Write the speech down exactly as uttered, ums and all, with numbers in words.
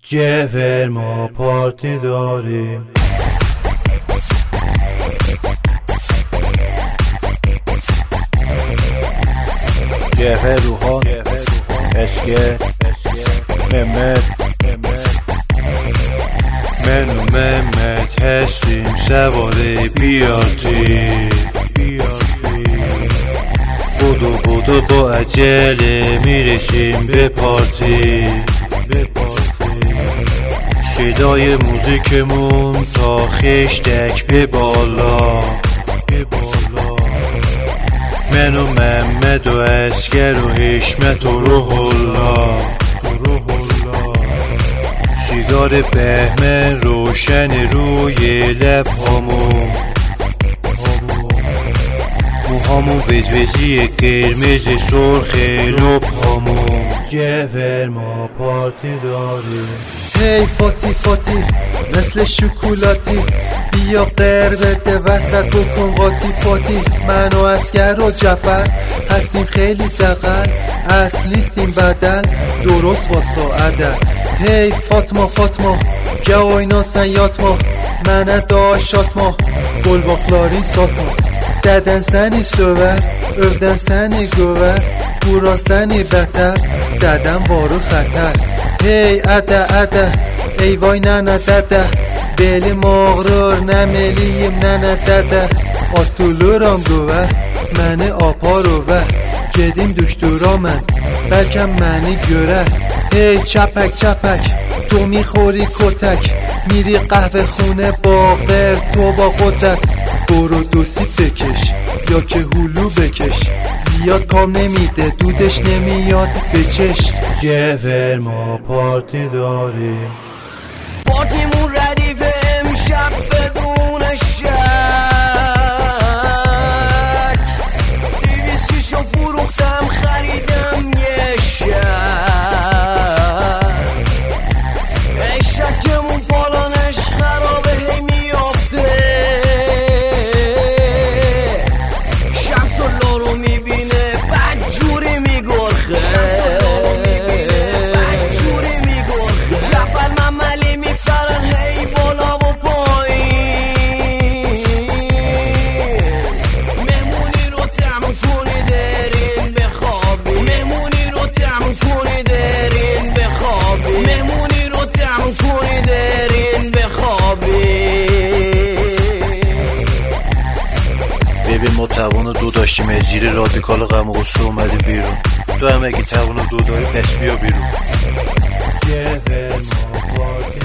جفر ما پارتی داریم. جفر روحان اسکر ممت من و ممت هستیم سواره بیارتی. بودو بودو با عجله میرسیم به پارتی. صدای موزیکمون تا خشتک به بالا. من و محمد و اسکر و حشمت و روح الله. سیگار بهمن روشن روی لب هامون. موهامون وزوزی قرمز سرخ لب هامون. جفر ما پارتی داریم. هی فاتی فاتی مثل شکلاتی، بیا قربت وسط بکن قاطی پاتی. من و اسکر و جفر هستیم خیلی دقل، اصلیستیم بدل درست واسه عدل. هی فاطمه فاطمه جواینا سیاتما، منه داشاتما گل باقلاری ساتما. ددن سنی سوور övden seni göver، bura seni beter ددن وارو خطر. هی اده اده ای وای ننه دده، belim ağrır nəmeliyim nənə dədə. Atılıram göver məni apar över، gedim düşdüra mən bəlkə məni görər. Hey çəpək çəpək تو میخوری کتک، میری قهوه خونه باقر تو با قدرت. برو دو سیب بکش یا که هلو بکش، زیاد کام نمیده دودش نمیاد به چش. جفر ما پارتی داریم. پارتیمون ردیفه امشب بدون شک، دیویسیشو فروختم خریدم یه شک. اشکمون پالانش خرابه هی میافته، شمس الله رو میبینه بدجوری میگرخه. ببین ما توان دو داشتیم، از زیر رادیکال غم و غصه اومدیم بیرون. تو هم اگه توان دو داری پس بیا بیرون. جفر ما پارتی